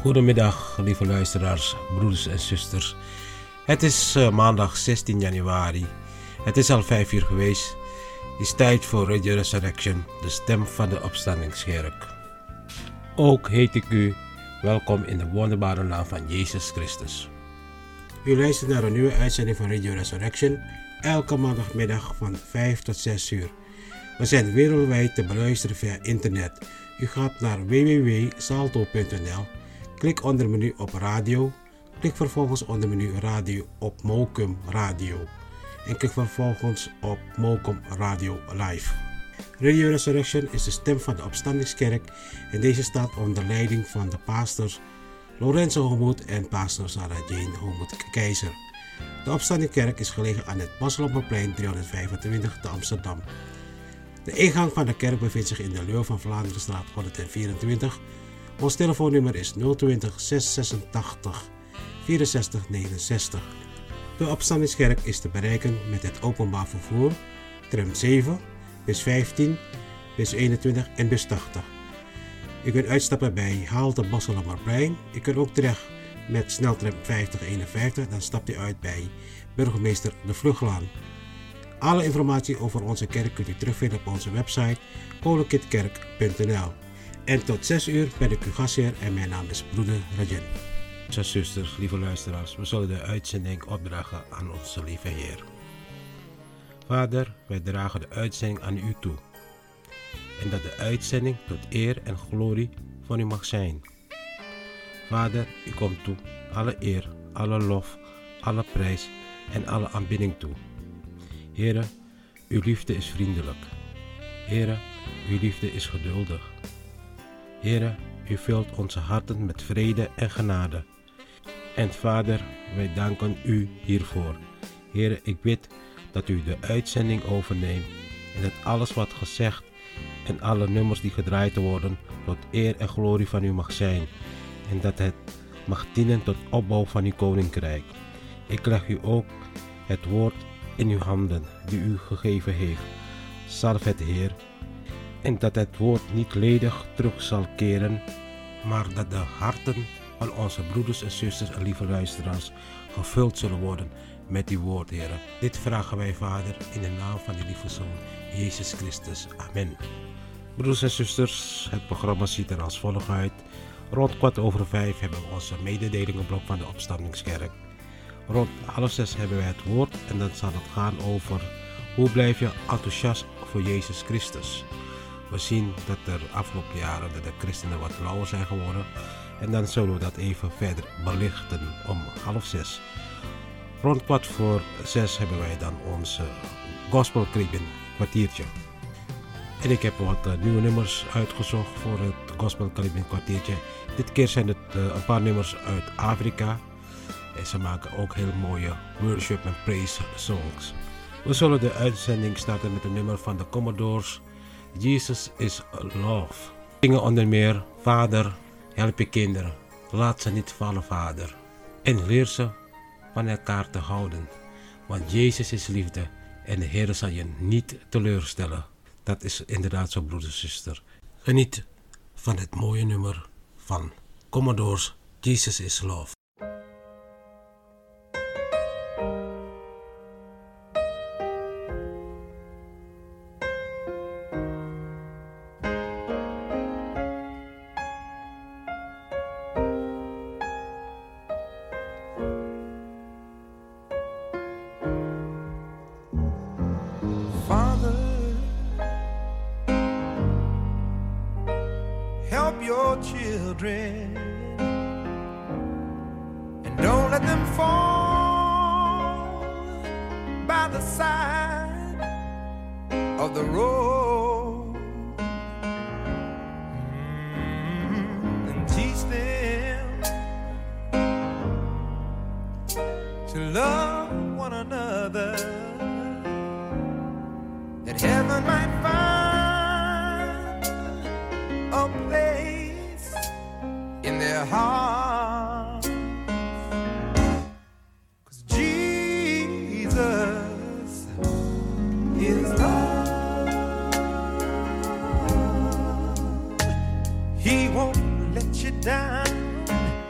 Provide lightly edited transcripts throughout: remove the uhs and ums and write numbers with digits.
Goedemiddag, lieve luisteraars, broeders en zusters. Het is maandag 16 januari. Het is al 5 uur geweest. Het is tijd voor Radio Resurrection, de stem van de opstandingskerk. Ook heet ik u welkom in de wonderbare naam van Jezus Christus. U luistert naar een nieuwe uitzending van Radio Resurrection, elke maandagmiddag van 5 tot 6 uur. We zijn wereldwijd te beluisteren via internet. U gaat naar www.salto.nl. Klik onder menu op radio. Klik vervolgens onder menu radio op Mokum Radio. En klik vervolgens op Mokum Radio Live. Radio Resurrection is de stem van de opstandingskerk en deze staat onder leiding van de pastors Lorenzo Homoed en pastor Sarah Jane Homoed Keizer. De opstandingskerk is gelegen aan het Boslopperplein 325 te Amsterdam. De ingang van de kerk bevindt zich in de Leeuw van Vlaanderenstraat 124. Ons telefoonnummer is 020 686 64 69. De opstandingskerk is te bereiken met het openbaar vervoer, tram 7, bus 15, bus 21 en bus 80. U kunt uitstappen bij halte Boslopperplein. U kunt ook terecht met sneltram 5051, dan stapt u uit bij burgemeester De Vluglaan. Alle informatie over onze kerk kunt u terugvinden op onze website kolenkitkerk.nl. En tot 6 uur ben ik uw gastheer en mijn naam is broeder Rajen. Zusters, lieve luisteraars, we zullen de uitzending opdragen aan onze lieve Heer. Vader, wij dragen de uitzending aan u toe. En dat de uitzending tot eer en glorie van u mag zijn. Vader, u komt toe alle eer, alle lof, alle prijs en alle aanbidding toe. Heere, uw liefde is vriendelijk. Heere, uw liefde is geduldig. Heere, u vult onze harten met vrede en genade. En Vader, wij danken u hiervoor. Heere, ik bid dat u de uitzending overneemt en dat alles wat gezegd en alle nummers die gedraaid worden tot eer en glorie van u mag zijn. En dat het mag dienen tot opbouw van uw koninkrijk. Ik leg u ook het woord in uw handen die u gegeven heeft. Zalf het, Heer, en dat het woord niet ledig terug zal keren, maar dat de harten van onze broeders en zusters en lieve luisteraars gevuld zullen worden met uw woord, Heer. Dit vragen wij, Vader, in de naam van de lieve Zoon, Jezus Christus. Amen. Broeders en zusters, het programma ziet er als volgt uit. Rond 5:15 hebben we onze mededelingenblok van de opstandingskerk. Rond 5:30 hebben wij het woord en dan zal het gaan over hoe blijf je enthousiast voor Jezus Christus. We zien dat er afgelopen jaren de christenen wat lauwer zijn geworden en dan zullen we dat even verder belichten om 5:30. Rond 5:45 hebben wij dan onze gospelcribbing kwartiertje. En ik heb wat nieuwe nummers uitgezocht voor het gospelcribbing kwartiertje. Dit keer zijn het een paar nummers uit Afrika. En ze maken ook heel mooie worship en praise songs. We zullen de uitzending starten met een nummer van de Commodores. Jesus is Love. Zingen onder meer: Vader, help je kinderen. Laat ze niet vallen, Vader. En leer ze van elkaar te houden. Want Jezus is liefde en de Heer zal je niet teleurstellen. Dat is inderdaad zo, broeder en zuster. Geniet van het mooie nummer van Commodores. Jesus is Love. Help your children and don't let them fall by the side of the road, and teach them to love one another, that heaven might find a place in their hearts. 'Cause Jesus is love. He won't let you down.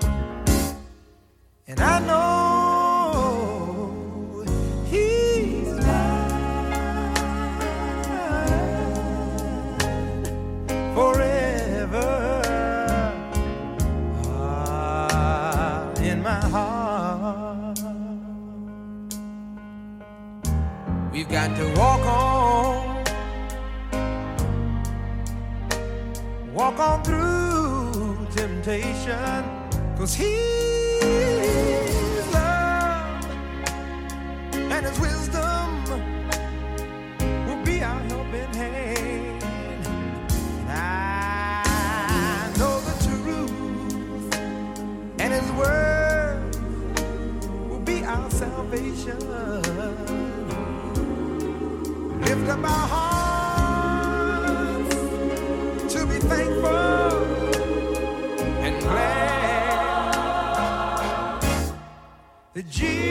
walk on through temptation, 'cause His love and His wisdom will be our helping hand. And I know the truth, and His word will be our salvation. Lift up our hearts to be thankful and glad that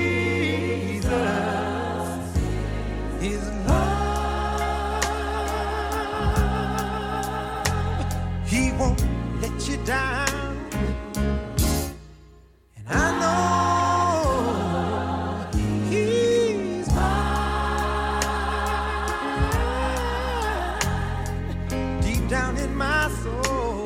Jesus is love. He won't let you down. And I know He's mine. Deep down in my soul,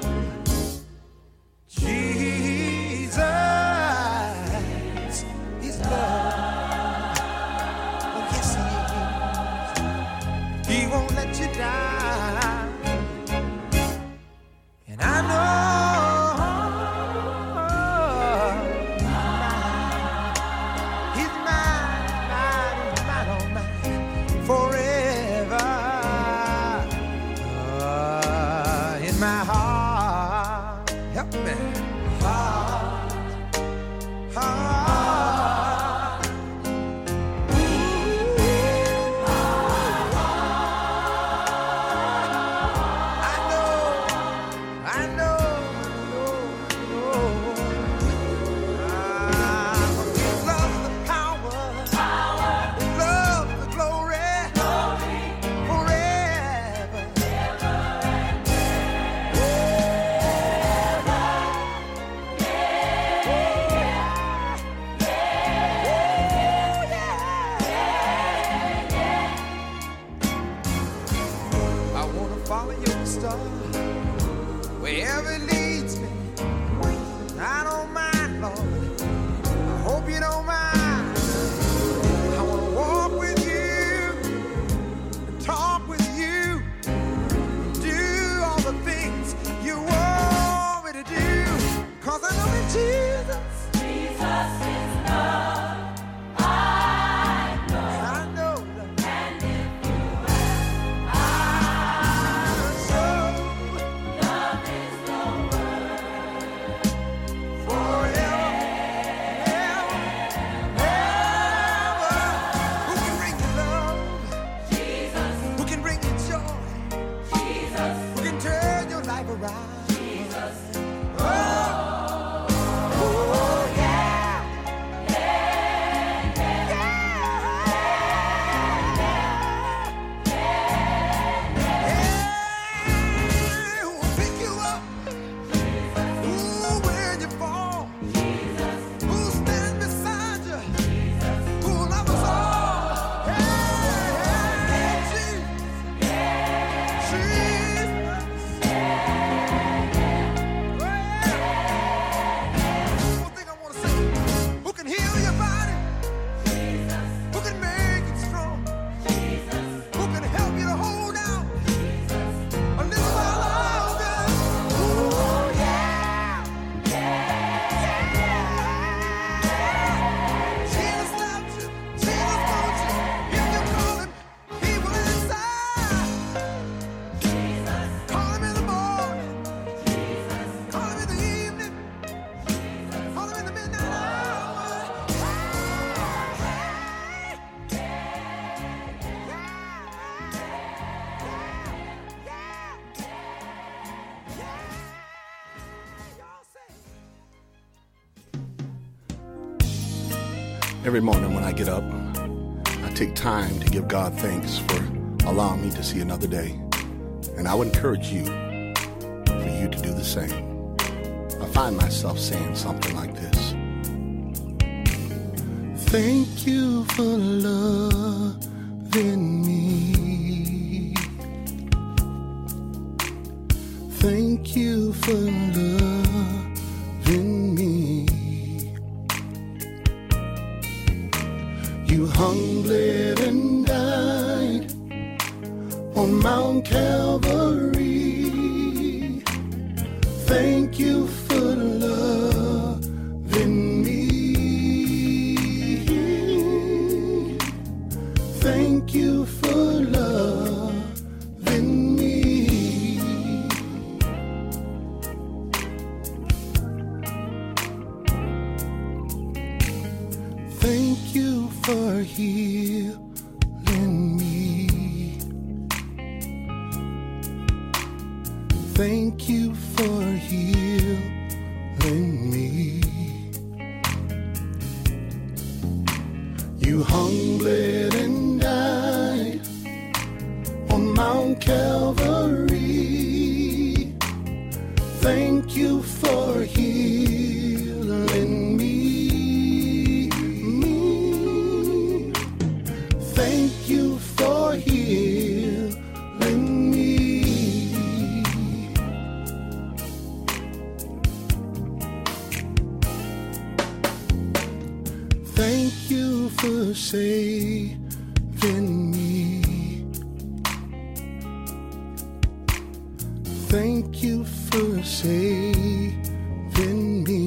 Jesus is love. Oh, yes, He is. He won't let you down. And I know He's mine, oh mine, forever. In my heart, help me. Heart. I know. His love's the power. His love's the glory. Forever. I wanna follow your star wherever it leads me. I don't mind, Lord. I hope you don't mind. I wanna walk with you and talk with you, do all the things you want me to do. 'Cause I know that Jesus is love. I know that. And if you so love is the word forever, ever. Who can bring you love? Jesus. Who can bring you joy? Jesus. Who can turn your life around? Jesus. Oh, yeah. Who will pick you up? When you fall? Who stand beside you? Who will love us all? Jesus. One thing I want to say: who can heal your body? Who can make it strong? Who can help you to hold out a little while longer? Oh yeah, Jesus loves you, Jesus wants you. If you call Him, He will answer. Call Him in the morning, call Him in the evening, call Him in the midnight hour. Every morning when I get up, I take time to give God thanks for allowing me to see another day. And I would encourage you for you to do the same. I find myself saying something like this. Thank you for loving me. Thank you for loving me. You hung, bled, and died on Mount Calvary Thank you for loving me. Thank you for loving me. Thank you for healing me. Thank you for healing me. You hung, bled, and died on Mount Calvary. Thank you for healing me. Thank you for healing me. Thank you for saving me. Thank you for saving me.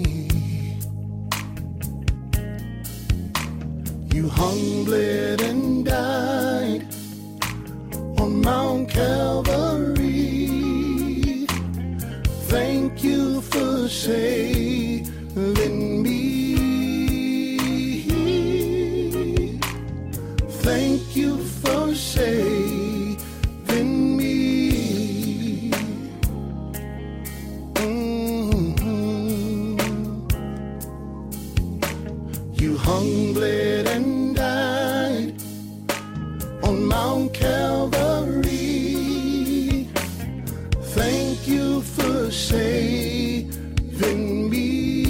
You hung, bled, and died on Mount Calvary. Thank you for saving me. Thank you for saving me. You hung, bled, and died on Mount Calvary. Thank you for saving me.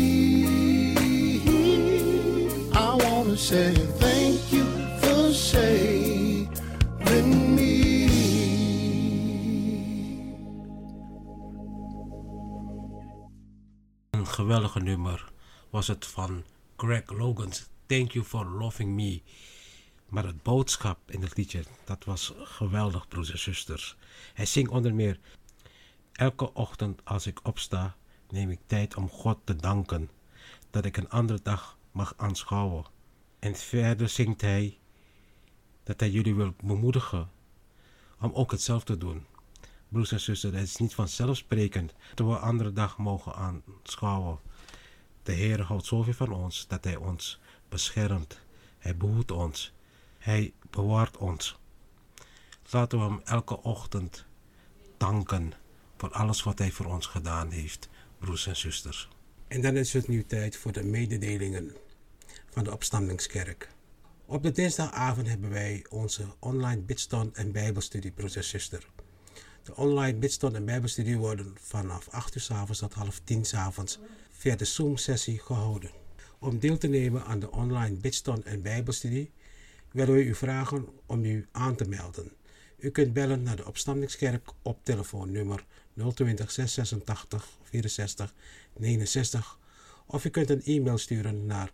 I want to say thank you for saving me. Een geweldige nummer was het van Greg Logan's Thank You For Loving Me. Maar het boodschap in het liedje, dat was geweldig, broers en zusters. Hij zingt onder meer: elke ochtend als ik opsta, neem ik tijd om God te danken dat ik een andere dag mag aanschouwen. En verder zingt hij dat hij jullie wil bemoedigen om ook hetzelfde te doen. Broers en zusters, het is niet vanzelfsprekend dat we een andere dag mogen aanschouwen. De Heer houdt zoveel van ons dat Hij ons beschermt. Hij behoedt ons. Hij bewaart ons. Laten we Hem elke ochtend danken voor alles wat Hij voor ons gedaan heeft, broers en zusters. En dan is het nu tijd voor de mededelingen van de Opstandingskerk. Op de dinsdagavond hebben wij onze online bidstond en bijbelstudie, broers en zusters. De online bidstond en bijbelstudie worden vanaf 8 uur 's avonds tot 9:30 's avonds via de Zoom-sessie gehouden. Om deel te nemen aan de online bidstond en bijbelstudie willen we u vragen om u aan te melden. U kunt bellen naar de Opstandingskerk op telefoonnummer 020 686 64 69 of u kunt een e-mail sturen naar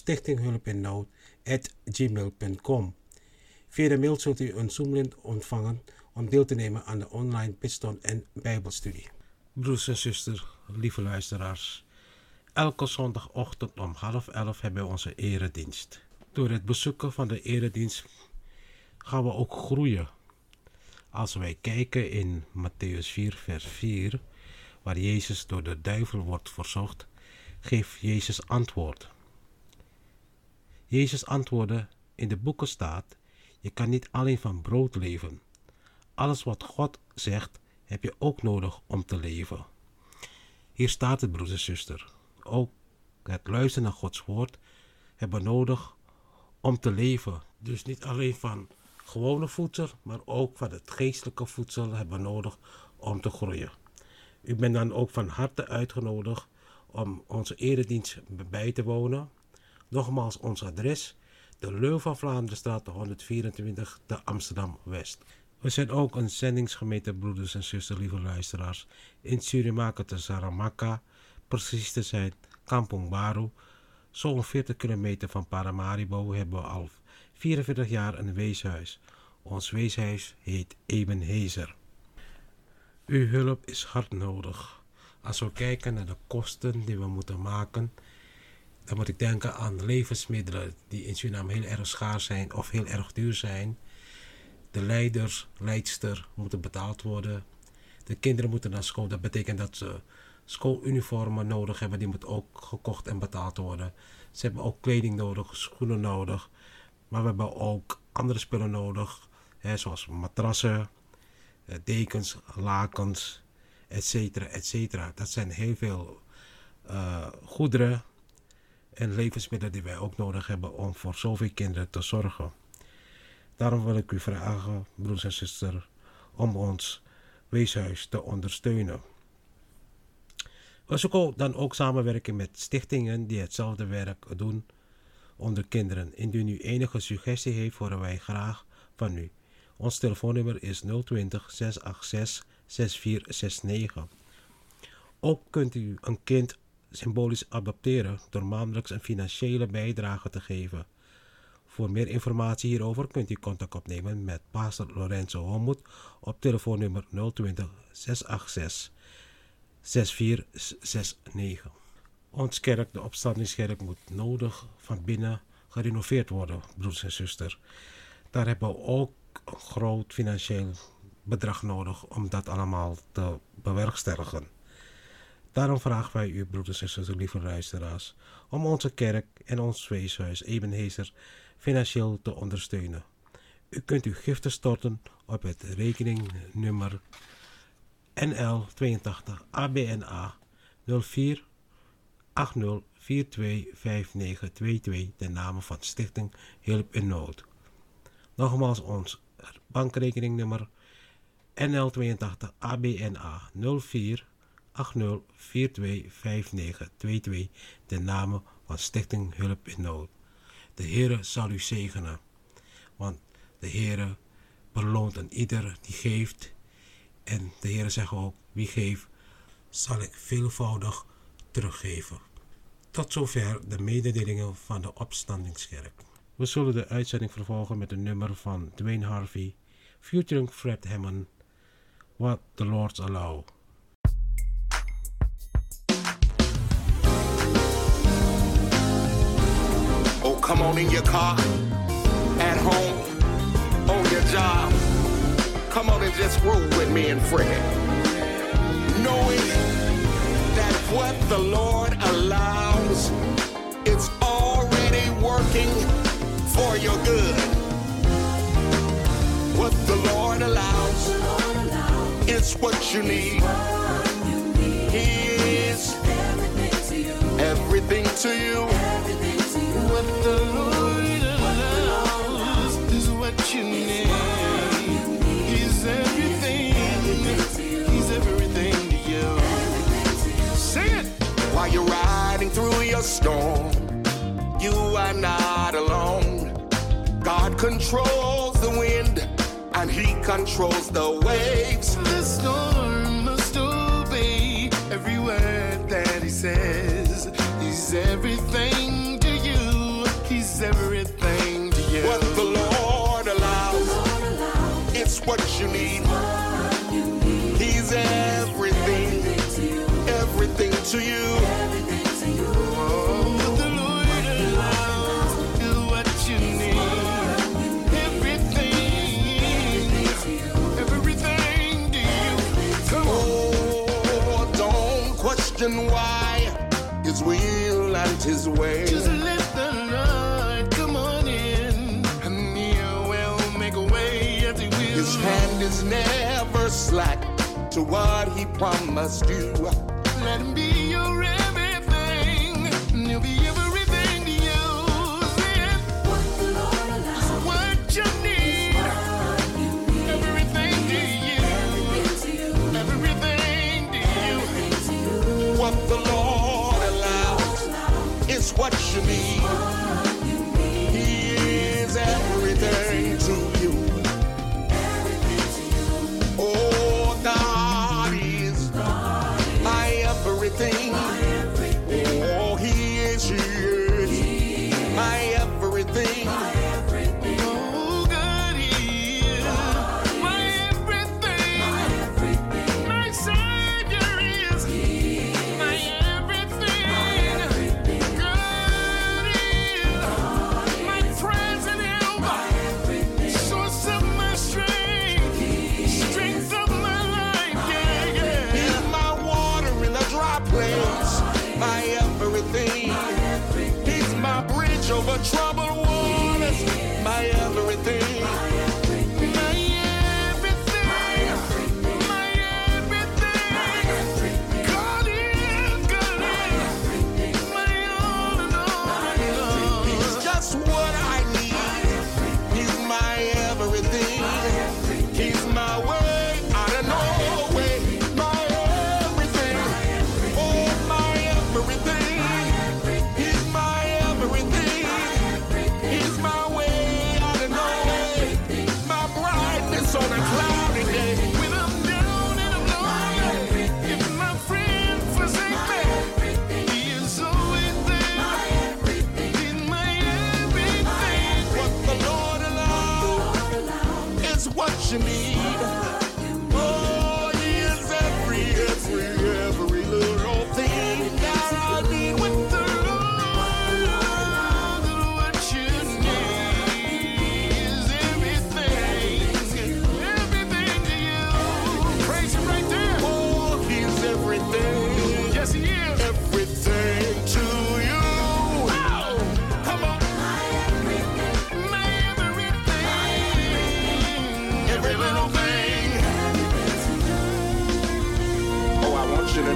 stichtinghulpinnood@gmail.com. Via de mail zult u een Zoom-link ontvangen om deel te nemen aan de online bidstond en bijbelstudie. Broers en zusters, lieve luisteraars, elke zondagochtend om 10:30 hebben we onze eredienst. Door het bezoeken van de eredienst gaan we ook groeien. Als wij kijken in Mattheüs 4 vers 4, waar Jezus door de duivel wordt verzocht, geeft Jezus antwoord. Jezus antwoordde: in de boeken staat, je kan niet alleen van brood leven. Alles wat God zegt, heb je ook nodig om te leven. Hier staat het, broers en zusters. Ook het luisteren naar Gods woord hebben we nodig om te leven. Dus niet alleen van gewone voedsel, maar ook van het geestelijke voedsel hebben we nodig om te groeien. U bent dan ook van harte uitgenodigd om onze eredienst bij te wonen. Nogmaals, ons adres: de Leu van Vlaanderenstraat 124 te Amsterdam-West. We zijn ook een zendingsgemeente, broeders en zusters, lieve luisteraars, in Surimake te Saramaka, precies te zijn Kampong Baru. Zo'n 40 kilometer van Paramaribo hebben we al 44 jaar een weeshuis. Ons weeshuis heet Ebenezer. Uw hulp is hard nodig. Als we kijken naar de kosten die we moeten maken, dan moet ik denken aan levensmiddelen die in Suriname heel erg schaars zijn of heel erg duur zijn. De leidster moeten betaald worden. De kinderen moeten naar school. Dat betekent dat ze schooluniformen nodig hebben. Die moeten ook gekocht en betaald worden. Ze hebben ook kleding nodig, schoenen nodig. Maar we hebben ook andere spullen nodig. Zoals matrassen, dekens, lakens, etc. Dat zijn heel veel goederen en levensmiddelen die wij ook nodig hebben om voor zoveel kinderen te zorgen. Daarom wil ik u vragen, broers en zusters, om ons weeshuis te ondersteunen. We zoeken dan ook samenwerking met stichtingen die hetzelfde werk doen onder kinderen. Indien u enige suggestie heeft, horen wij graag van u. Ons telefoonnummer is 020 686 6469. Ook kunt u een kind symbolisch adopteren door maandelijks een financiële bijdrage te geven. Voor meer informatie hierover kunt u contact opnemen met pastor Lorenzo Homoet op telefoonnummer 020 686 6469. Ons kerk, de Opstandingskerk, moet nodig van binnen gerenoveerd worden, broers en zusters. Daar hebben we ook een groot financieel bedrag nodig om dat allemaal te bewerkstelligen. Daarom vragen wij u, broeders en zusters, lieve luisteraars, om onze kerk en ons weeshuis Ebenezer financieel te ondersteunen. U kunt uw giften storten op het rekeningnummer NL82 ABNA 04 80 42 5922 ten name van Stichting Hulp in Nood. Nogmaals ons bankrekeningnummer NL82 ABNA 04 80 42 5922 ten name van Stichting Hulp in Nood. De Heere zal u zegenen, want de Heere beloont aan ieder die geeft. En de Heere zegt ook, wie geeft, zal ik veelvoudig teruggeven. Tot zover de mededelingen van de Opstandingskerk. We zullen de uitzending vervolgen met een nummer van Dwayne Harvey, featuring Fred Hammond, What the Lord's Allow. Oh, come on in your car, at home, on your job. Come on and just roll with me and Fred. Knowing that what the Lord allows, it's already working for your good. What the Lord allows, it's what you need. He is everything to you. What the Lord allows is what you need. He's everything. He's everything to you. Sing it! While you're riding through your storm, you are not alone. God controls the wind and He controls the waves. The storm must obey every word that He says. He's everything to you. He's everything to you. What the Lord allows, it's what you need. He's everything, everything to you. Oh, what the Lord allows is what you need. Everything, everything to you. Come on. Oh, don't question why His will and His way. Just let the Lord come on in, and He will make a way as He will. His hand is never slack to what He promised you. Let Him be your everything, and He'll be everything to you. Then what the Lord allows, what you need, everything to you, everything to you. What the Lord allows, it's what you need. He is everything to you. Oh, God is my everything. Oh, He is my everything. Oh, God is my everything. My Savior is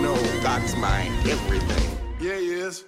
know God's my everything. Yeah, he is.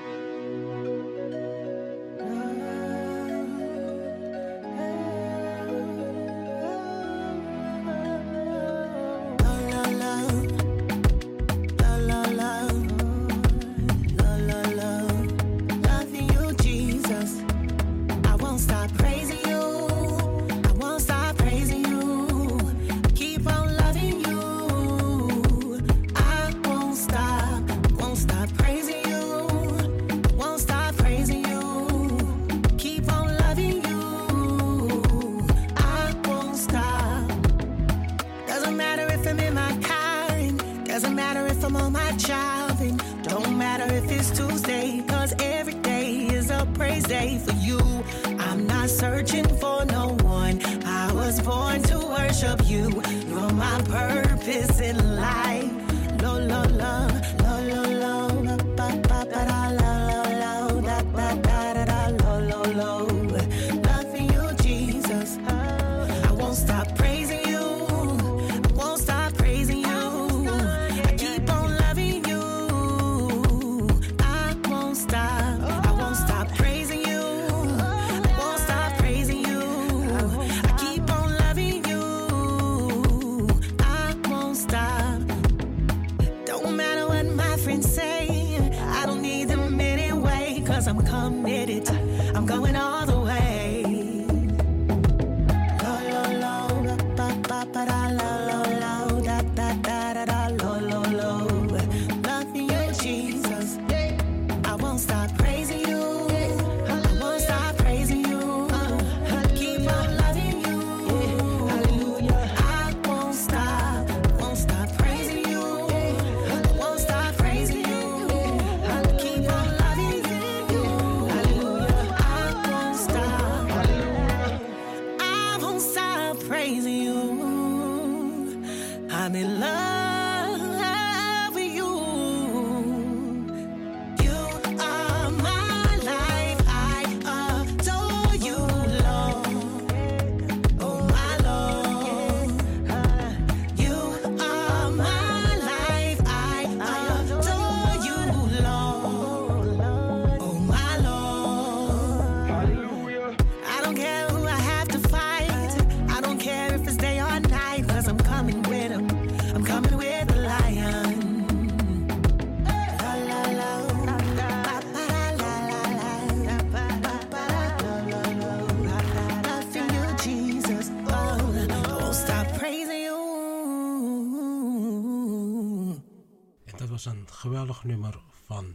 Een geweldig nummer van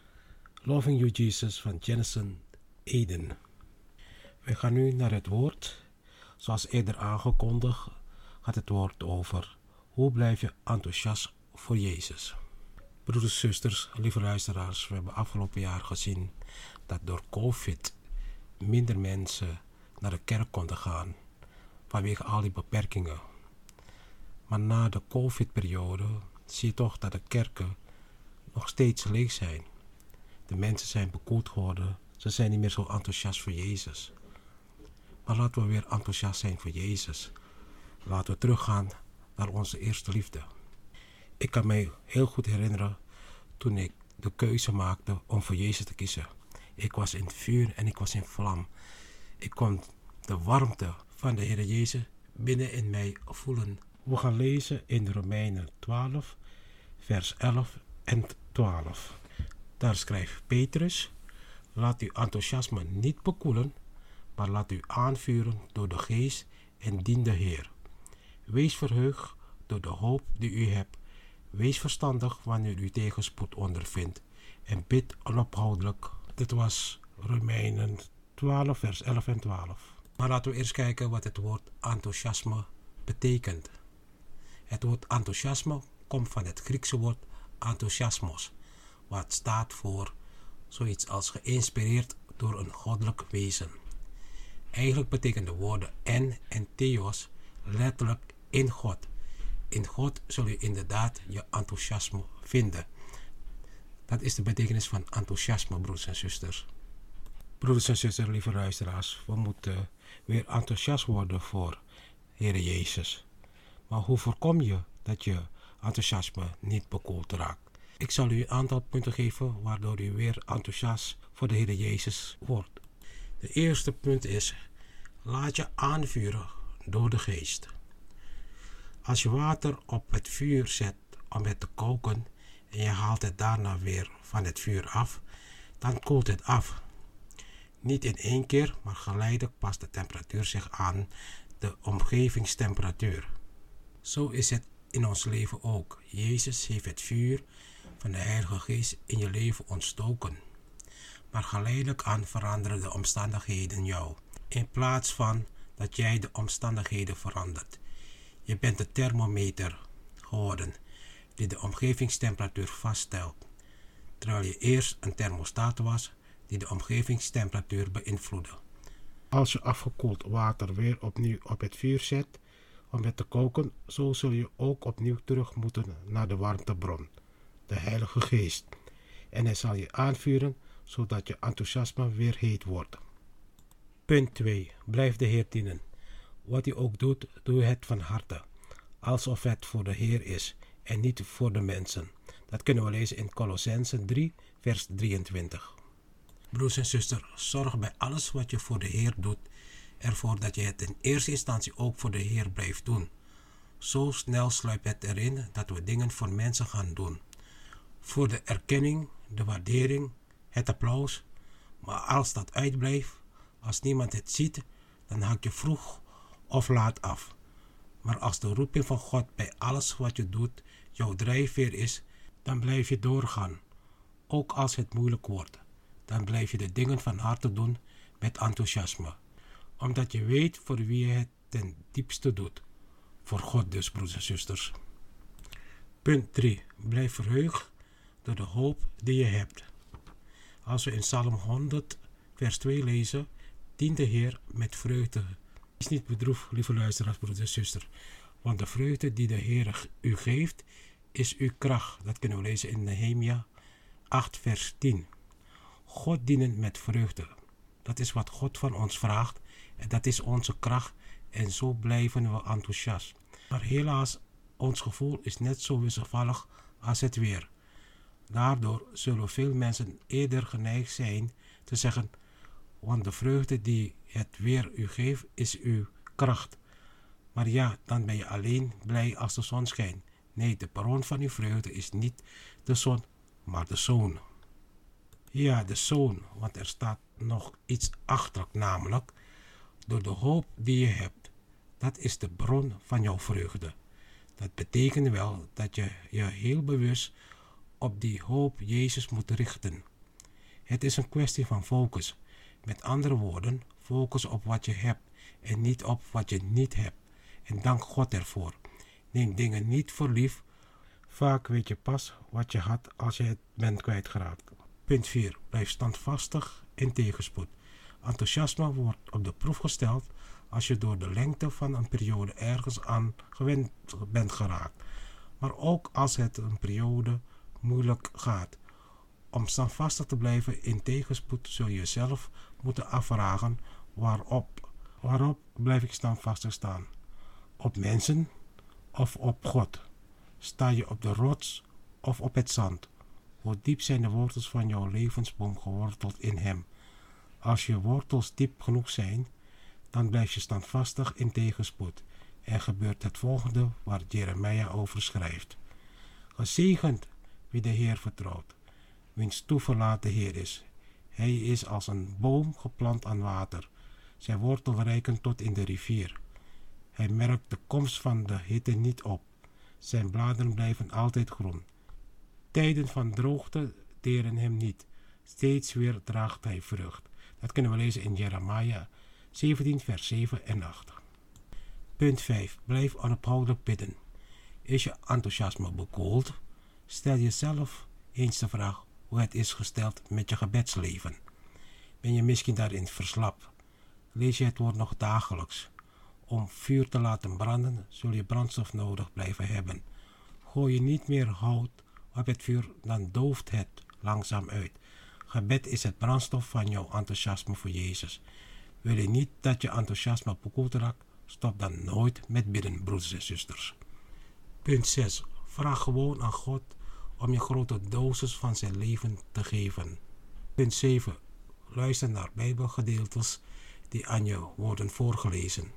Loving You Jesus van Jensen Eden. We gaan nu naar het woord. Zoals eerder aangekondigd gaat het woord over hoe blijf je enthousiast voor Jezus. Broeders, zusters, lieve luisteraars, we hebben afgelopen jaar gezien dat door COVID minder mensen naar de kerk konden gaan vanwege al die beperkingen. Maar na de COVID-periode zie je toch dat de kerken nog steeds leeg zijn. De mensen zijn bekoeld geworden. Ze zijn niet meer zo enthousiast voor Jezus. Maar laten we weer enthousiast zijn voor Jezus. Laten we teruggaan naar onze eerste liefde. Ik kan mij heel goed herinneren toen ik de keuze maakte om voor Jezus te kiezen. Ik was in vuur en ik was in vlam. Ik kon de warmte van de Heer Jezus binnen in mij voelen. We gaan lezen in Romeinen 12, vers 11 en 12. Daar schrijft Petrus: laat uw enthousiasme niet bekoelen, maar laat u aanvuren door de geest en dien de Heer. Wees verheugd door de hoop die u hebt. Wees verstandig wanneer u tegenspoed ondervindt en bid onophoudelijk. Dit was Romeinen 12, vers 11 en 12. Maar laten we eerst kijken wat het woord enthousiasme betekent. Het woord enthousiasme komt van het Griekse woord enthousiasmos, wat staat voor zoiets als geïnspireerd door een goddelijk wezen. Eigenlijk betekent de woorden en theos letterlijk in God. In God zul je inderdaad je enthousiasme vinden. Dat is de betekenis van enthousiasme, broeders en zusters. Broeders en zusters, lieve luisteraars, we moeten weer enthousiast worden voor Heer Jezus. Maar hoe voorkom je dat je enthousiasme niet bekoeld raakt. Ik zal u een aantal punten geven waardoor u weer enthousiast voor de Heer Jezus wordt. De eerste punt is: laat je aanvuren door de Geest. Als je water op het vuur zet om het te koken en je haalt het daarna weer van het vuur af, dan koelt het af. Niet in één keer, maar geleidelijk past de temperatuur zich aan de omgevingstemperatuur. Zo is het in ons leven ook. Jezus heeft het vuur van de Heilige Geest in je leven ontstoken. Maar geleidelijk aan veranderen de omstandigheden jou, in plaats van dat jij de omstandigheden verandert. Je bent de thermometer geworden die de omgevingstemperatuur vaststelt, terwijl je eerst een thermostaat was die de omgevingstemperatuur beïnvloedde. Als je afgekoeld water weer opnieuw op het vuur zet om het te koken, zo zul je ook opnieuw terug moeten naar de warmtebron, de Heilige Geest. En hij zal je aanvuren, zodat je enthousiasme weer heet wordt. Punt 2. Blijf de Heer dienen. Wat hij ook doet, doe het van harte, alsof het voor de Heer is en niet voor de mensen. Dat kunnen we lezen in Kolossenzen 3, vers 23. Broers en zusters, zorg bij alles wat je voor de Heer doet ervoor dat je het in eerste instantie ook voor de Heer blijft doen. Zo snel sluipt het erin dat we dingen voor mensen gaan doen. Voor de erkenning, de waardering, het applaus. Maar als dat uitblijft, als niemand het ziet, dan haak je vroeg of laat af. Maar als de roeping van God bij alles wat je doet jouw drijfveer is, dan blijf je doorgaan. Ook als het moeilijk wordt, dan blijf je de dingen van harte doen met enthousiasme. Omdat je weet voor wie je het ten diepste doet. Voor God dus, broers en zusters. Punt 3. Blijf verheugd door de hoop die je hebt. Als we in Psalm 100 vers 2 lezen, dient de Heer met vreugde. Wees niet bedroefd, lieve luisteraars, broers en zusters, want de vreugde die de Heer u geeft, is uw kracht. Dat kunnen we lezen in Nehemia 8 vers 10. God dienen met vreugde. Dat is wat God van ons vraagt en dat is onze kracht en zo blijven we enthousiast. Maar helaas, ons gevoel is net zo wisselvallig als het weer. Daardoor zullen veel mensen eerder geneigd zijn te zeggen, want de vreugde die het weer u geeft is uw kracht. Maar ja, dan ben je alleen blij als de zon schijnt. Nee, de bron van uw vreugde is niet de zon, maar de zoon. Ja, de zoon, want er staat nog iets achter, namelijk door de hoop die je hebt. Dat is de bron van jouw vreugde. Dat betekent wel dat je je heel bewust op die hoop Jezus moet richten. Het is een kwestie van focus. Met andere woorden, focus op wat je hebt en niet op wat je niet hebt. En dank God ervoor. Neem dingen niet voor lief. Vaak weet je pas wat je had als je het bent kwijtgeraakt. Punt 4. Blijf standvastig in tegenspoed. Enthousiasme wordt op de proef gesteld als je door de lengte van een periode ergens aan gewend bent geraakt. Maar ook als het een periode moeilijk gaat. Om standvastig te blijven in tegenspoed zul je jezelf moeten afvragen waarop blijf ik standvastig staan? Op mensen of op God? Sta je op de rots of op het zand? Hoe diep zijn de wortels van jouw levensboom geworteld in hem? Als je wortels diep genoeg zijn, dan blijf je standvastig in tegenspoed. Er gebeurt het volgende waar Jeremia over schrijft. Gezegend wie de Heer vertrouwt, wiens toeverlaat de Heer is. Hij is als een boom geplant aan water. Zijn wortels reiken tot in de rivier. Hij merkt de komst van de hitte niet op. Zijn bladeren blijven altijd groen. Tijden van droogte deren hem niet. Steeds weer draagt hij vrucht. Dat kunnen we lezen in Jeremia 17 vers 7 en 8. Punt 5. Blijf onophoudelijk bidden. Is je enthousiasme bekoeld? Stel jezelf eens de vraag hoe het is gesteld met je gebedsleven. Ben je misschien daarin verslapt? Lees je het woord nog dagelijks? Om vuur te laten branden, zul je brandstof nodig blijven hebben. Gooi je niet meer hout op het vuur, dan dooft het langzaam uit. Gebed is het brandstof van jouw enthousiasme voor Jezus. Wil je niet dat je enthousiasme bekoeld raakt? Stop dan nooit met bidden, broeders en zusters. Punt 6. Vraag gewoon aan God om je grote dosis van zijn leven te geven. Punt 7. Luister naar Bijbelgedeeltes die aan je worden voorgelezen.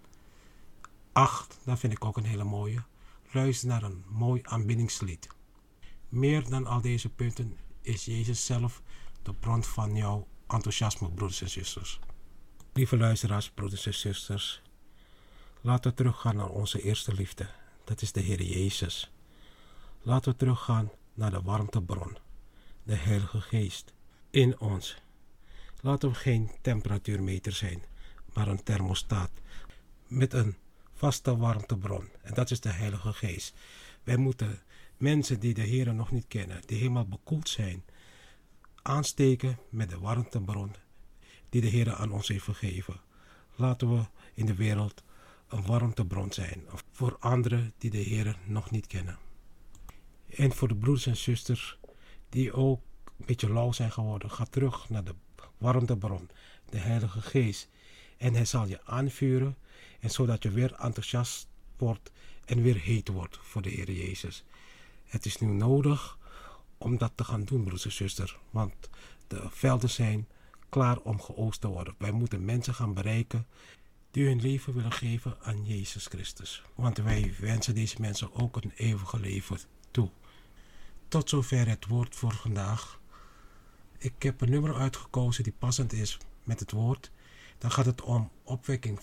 8. Dat vind ik ook een hele mooie. Luister naar een mooi aanbiddingslied. Meer dan al deze punten is Jezus zelf de bron van jouw enthousiasme, broeders en zusters. Lieve luisteraars, broeders en zusters. Laten we teruggaan naar onze eerste liefde. Dat is de Heer Jezus. Laten we teruggaan naar de warmtebron. De Heilige Geest in ons. Laten we geen temperatuurmeter zijn, maar een thermostaat met een vaste warmtebron. En dat is de Heilige Geest. Wij moeten mensen die de Heer nog niet kennen, die helemaal bekoeld zijn, aansteken met de warmtebron die de Heer aan ons heeft gegeven. Laten we in de wereld een warmtebron zijn voor anderen die de Heer nog niet kennen. En voor de broeders en zusters die ook een beetje lauw zijn geworden, ga terug naar de warmtebron, de Heilige Geest. En hij zal je aanvuren, en zodat je weer enthousiast wordt en weer heet wordt voor de Heer Jezus. Het is nu nodig om dat te gaan doen, broeders en zusters, want de velden zijn klaar om geoogst te worden. Wij moeten mensen gaan bereiken die hun leven willen geven aan Jezus Christus. Want wij wensen deze mensen ook een eeuwige leven toe. Tot zover het woord voor vandaag. Ik heb een nummer uitgekozen die passend is met het woord. Dan gaat het om opwekking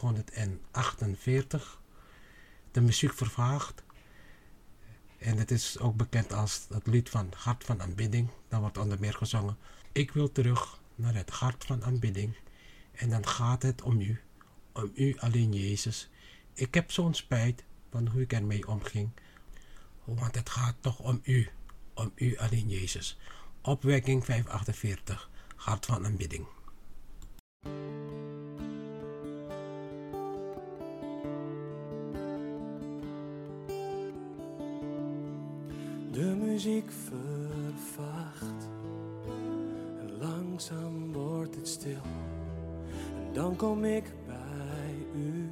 548. De muziek vervaagt. En het is ook bekend als het lied van Hart van Aanbidding. Daar wordt onder meer gezongen. Ik wil terug naar het hart van aanbidding. En dan gaat het om u alleen Jezus. Ik heb zo'n spijt van hoe ik ermee omging. Want het gaat toch om u alleen Jezus. Opwekking 548, hart van aanbidding. De muziek vervaagt en langzaam wordt het stil. En dan kom ik bij u.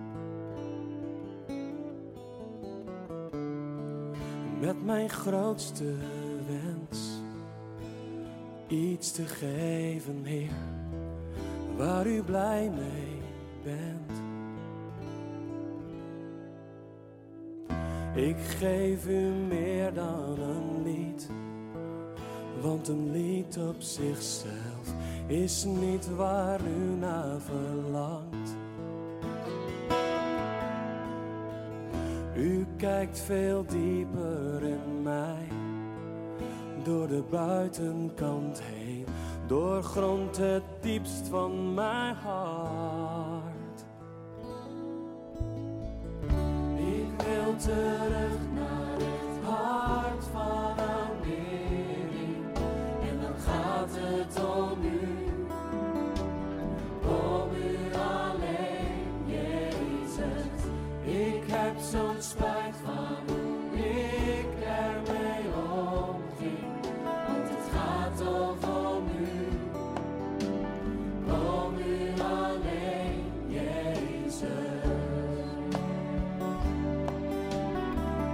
Met mijn grootste wens, iets te geven, Heer, waar u blij mee bent. Ik geef u meer dan een lied, want een lied op zichzelf is niet waar u naar verlangt. U kijkt veel dieper in mij, door de buitenkant heen, doorgrondt het diepst van mijn hart. Ik wil terug naar het hart van aanbidding, en dan gaat het om u alleen, Jezus. Ik heb zo'n spijt van hoe ik ermee omging, want het gaat toch om u alleen, Jezus.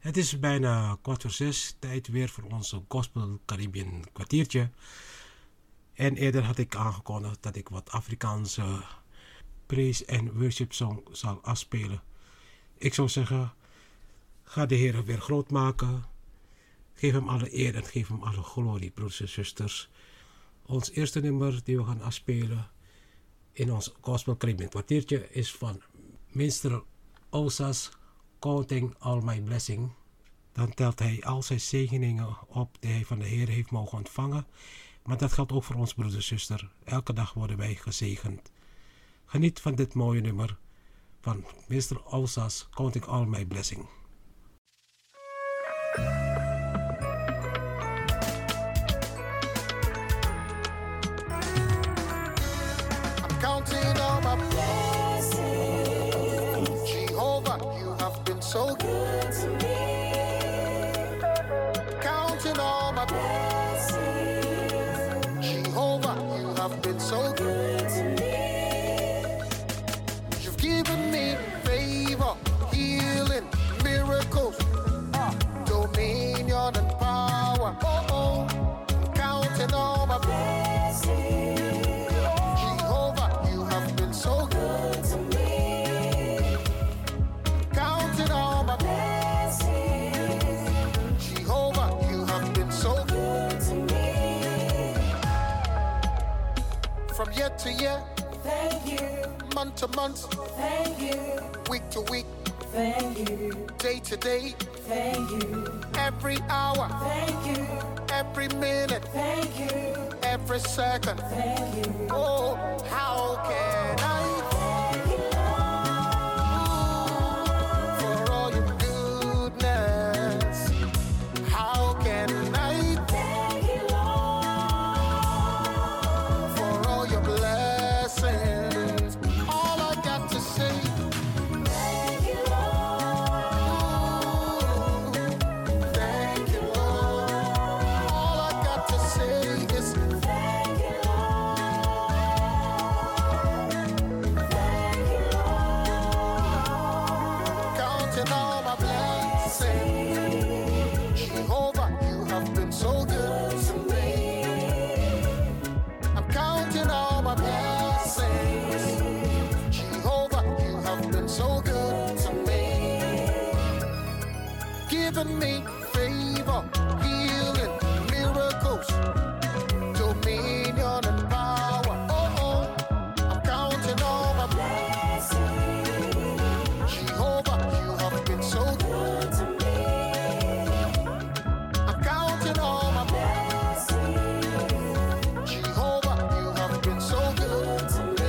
Het is bijna 5:15, tijd weer voor onze Gospel Caribbean kwartiertje. En eerder had ik aangekondigd dat ik wat Afrikaanse praise en worship song zal afspelen. Ik zou zeggen, ga de Heer weer groot maken. Geef hem alle eer en geef hem alle glorie, broeders en zusters. Ons eerste nummer die we gaan afspelen in ons Gospel Caribbean kwartiertje is van Minister Osas, Counting All My Blessing. Dan telt hij al zijn zegeningen op die hij van de Heer heeft mogen ontvangen. Maar dat geldt ook voor ons, broeder en zuster. Elke dag worden wij gezegend. Geniet van dit mooie nummer van Mr. Osas, Counting All My Blessing. I'm counting all my blessings. Jehovah, you have been so good to me. Counting all my blessings. Jehovah, you have been so good to me. You've given me favor, healing, miracles, dominion and power. Oh, counting all my blessings. Jehovah, you have been so good to me. Counting all my blessings. Jehovah, you have been so good to me. From year to year, thank you. Month to month, thank you. Week to week, thank you. Day to day, thank you. Every hour, thank you. Every minute, thank you. Every second, thank you. Oh, how can I thank you, Lord, for all your goodness? How can I thank you, Lord, for all your blessings? All I got to say, thank you, Lord. Thank you, Lord. All I got to say is thank you, Lord. Thank you, Lord. Counting all my blessings. Jehovah, you have been so good to me. I'm counting all my blessings. Jehovah, you have been so good to me. Giving me favor, healing, miracles, dominion and power. Oh, I'm counting all my blessings. Jehovah, you have been so good to me. I'm counting all my blessings. Jehovah, you have been so good to me.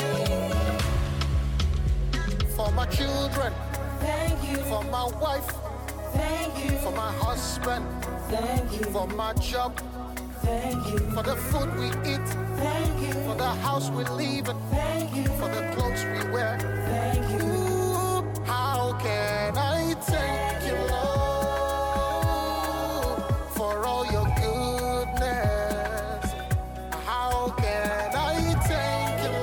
For my children, thank you. For my wife, thank you. For my husband, thank you. For my job, thank you. For the food we eat, thank you. For the house we live in, thank you. For the clothes we wear, thank you. Ooh, how can I thank you, Lord, for all your goodness? How can I thank you,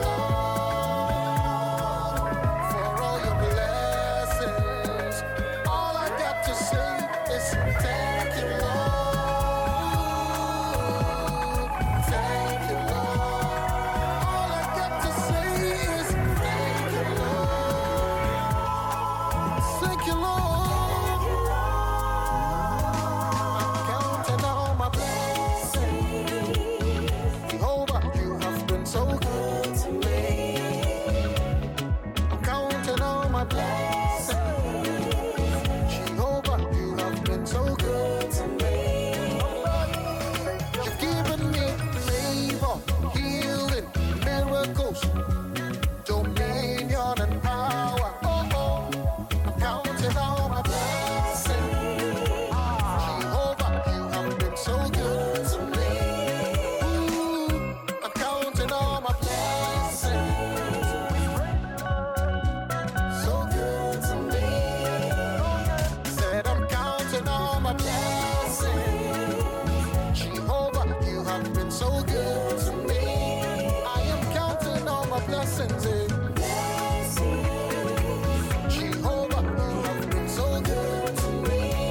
Lord, for all your blessings? All I got to say is thank you, Lord. Thank you, Lord. All I got to say is thank you, Lord. Thank you, Lord. I'm counting all my blessings. Jehovah, you have been so good to me. I'm counting all my blessings. Jehovah, you have been so good to me. You've given me favor, healing, miracles, dominion and power. Oh, I'm counting all my blessings. Jehovah, you have been so good to me. Ooh, I'm counting all my blessings. So good to me. Said I'm counting all my blessings. Jehovah, you have been so good to me. I am counting all my blessings. Jehovah, you have been so good to me.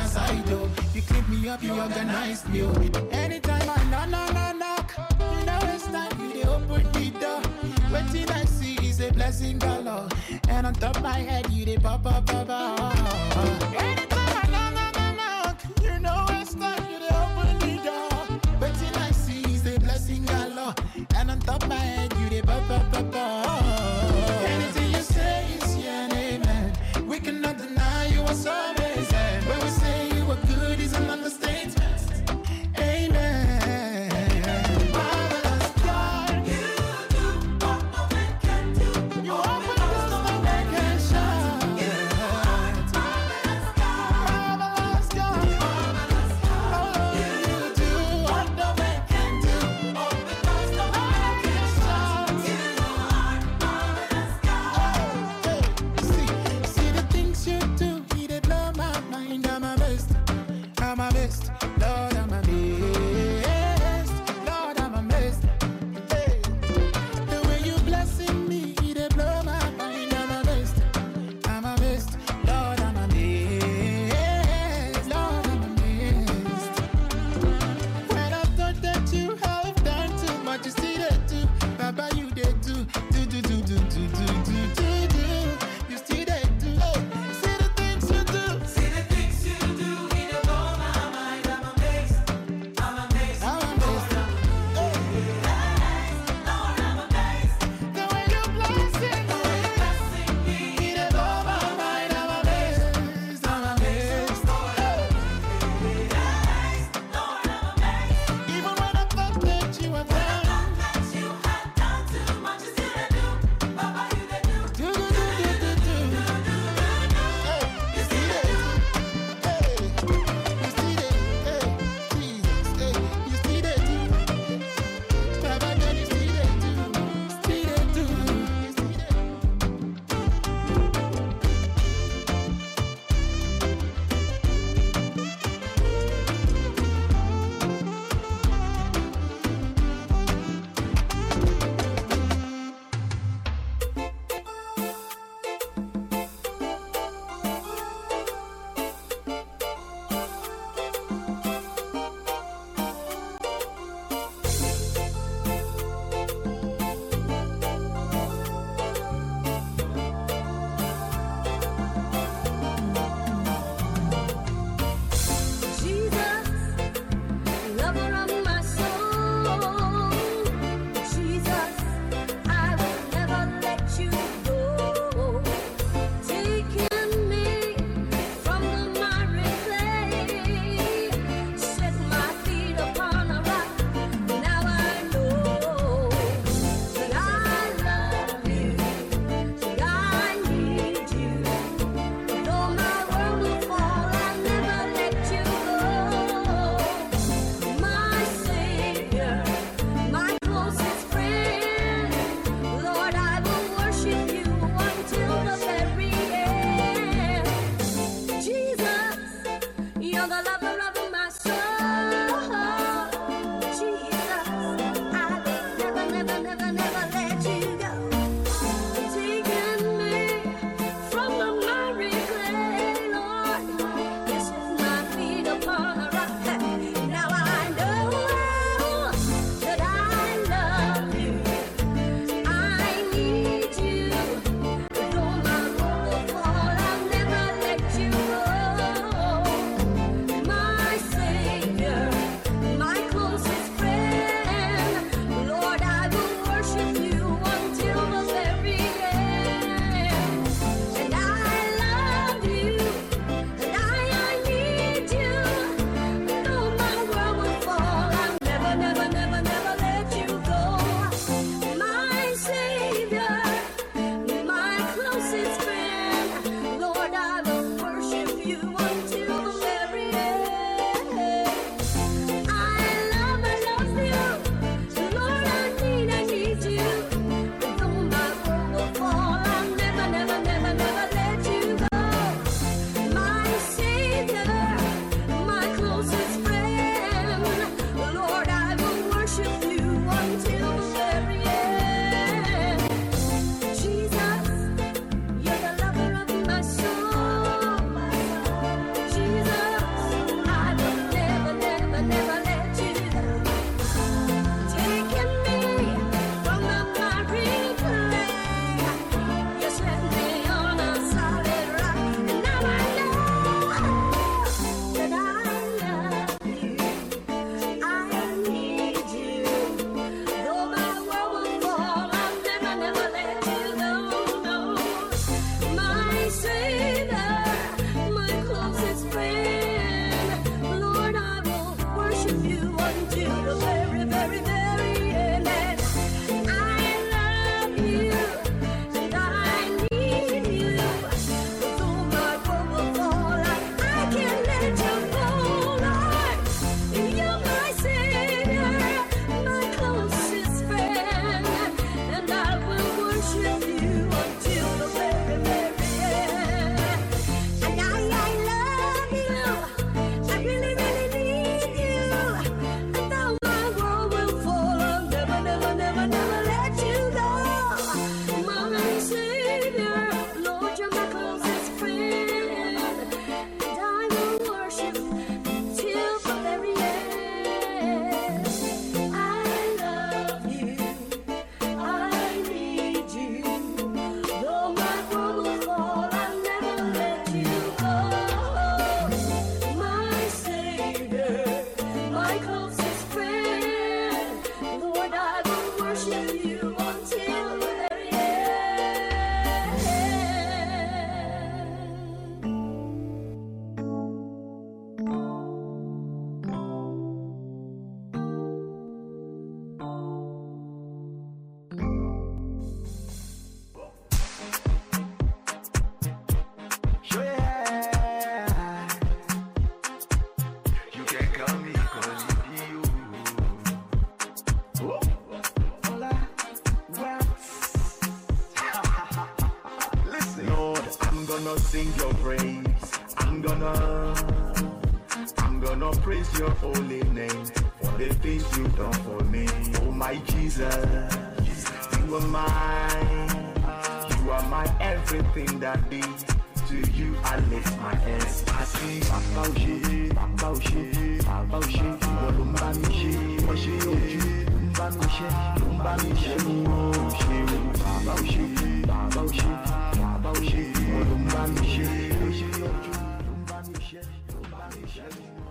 marvelous I do. You clean me up, you organize me. Anytime I knock, you know it's time you dey open the door. Waiting I see is a blessing galore, and on top my head you dey pop. Anytime I knock, you know it's time you dey open the door. Waiting I see is a blessing galore, and on top my head you dey pop. Anything you say is yeah and amen. We cannot deny you are so amazing. When we say you are good is an understatement. Amen. Marvelous God, you do what no man can do. You open doors no man can shut. Marvelous God, marvelous God, oh, you do what no man can do. Open doors no man can shut. You are marvelous God. Hey, see the things you do, they blow my mind. I'm a best, Lord, I'm a best, Lord, I'm a best. Hey, the way you blessing me, they blow my mind. I'm a best, Lord, I'm a best, Lord, I'm a best. When I thought that you have done too much, you see that too, Baba, you did do. You still there too. Hey, see the things you do. See the things you do. It blow my mind. I'm amazed. I'm amazed. I'm amazed. Hey, Lord, I'm amazed. The way you blessing me, it blow my mind. I'm amazed. I'm amazed. Hey, Lord, I'm amazed. Even when I thought that you were done. Too much, you still there do. Baba, you there do. Do. Hey, you still there do. Hey, you still there. Hey, Jesus. Hey, you still there do. Baba, God, you still there do. Still there do. You still there. Jesus, lover of my soul. Jesus, I will never let you go. Taking me from the miry clay, set my feet upon a rock. Now I know that I love you, that I need you. Though my world will fall, I'll never let you go. My Savior, my closest friend, Lord, I will worship you until the very end. Jesus, you're the lover of my soul. Jesus, I will never let you go. Taking me from the miry clay, Lord, you set my feet upon a rock. Now I know that I love you, I need you. Though my world will fall, I'll never let you go. My sing your praise. I'm gonna praise your holy name for the things you've done for me. Oh my Jesus, you are mine. You are my everything that day. To you I lift my hands. I sing Baba Oshé, Baba Oshé, Baba Oshé. Ìwọ ló ń bá mi ṣe, ọṣẹ ojú ló ń bá mi ṣe, ló ń bá mi ṣe. Oṣé Baba Oshé, Baba Oshé, Baba Oshé. Ìwọ ló ń bá mi ṣe, ọṣẹ ojú ló ń bá mi ṣe, ló ń bá mi ṣe.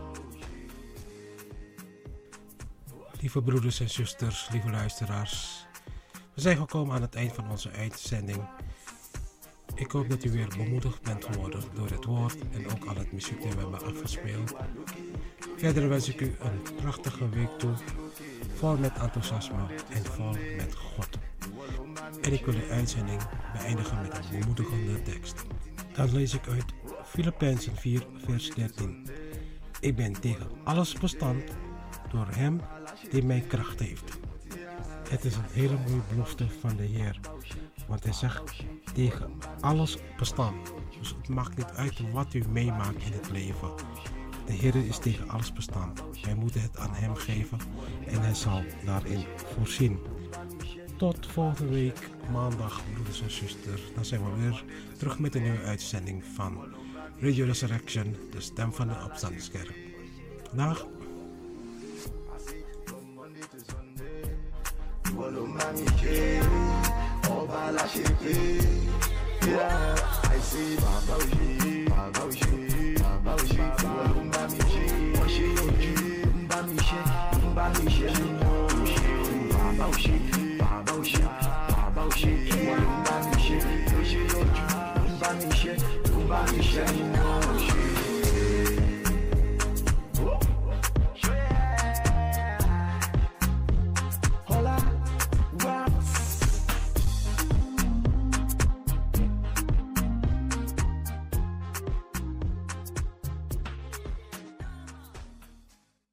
Lieve broeders en zusters, lieve luisteraars. We zijn gekomen aan het eind van onze uitzending. Ik hoop dat u weer bemoedigd bent geworden door het woord en ook al het muziek die we hebben afgespeeld. Verder wens ik u een prachtige week toe, vol met enthousiasme en vol met God. En ik wil de uitzending beëindigen met een bemoedigende tekst. Dan lees ik uit Filippenzen 4 vers 13. Ik ben tegen alles bestand door hem die mij kracht heeft. Het is een hele mooie belofte van de Heer. Want hij zegt tegen alles bestand. Dus het maakt niet uit wat u meemaakt in het leven. De Heer is tegen alles bestand. Wij moeten het aan hem geven en hij zal daarin voorzien. Tot volgende week maandag, broeders en zusters. Dan zijn we weer terug met een nieuwe uitzending van Radio Resurrection, de stem van de opstandingskerk. Dag. Ọba aláṣepé, I say Baba Oshé, Baba Oshé, Baba Oshé. Ìwọ ló ń bá mi ṣe, ọṣẹ ojú ń bá mi ṣe, ń bá mi ṣe. Oṣé Baba Oshé, Baba Oshé, Baba Oshé. Ìwọ ló ń bá mi ṣe, ọṣẹ ojú ń bá mi ṣe, ń bá mi ṣe.